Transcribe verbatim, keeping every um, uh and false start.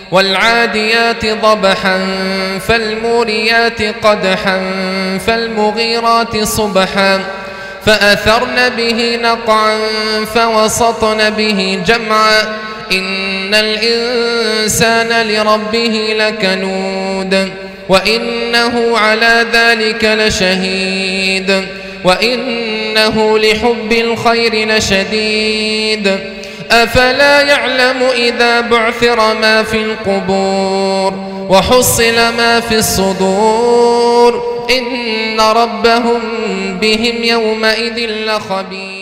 والعاديات ضبحا فالموريات قدحا فالمغيرات صبحا فأثرن به نقعا فوسطن به جمعا إن الإنسان لربه لكنود وإنه على ذلك لشهيد وإنه لحب الخير لشديد أفلا يعلم إذا بعثر ما في القبور وحصل ما في الصدور إن ربهم بهم يومئذ لخبير.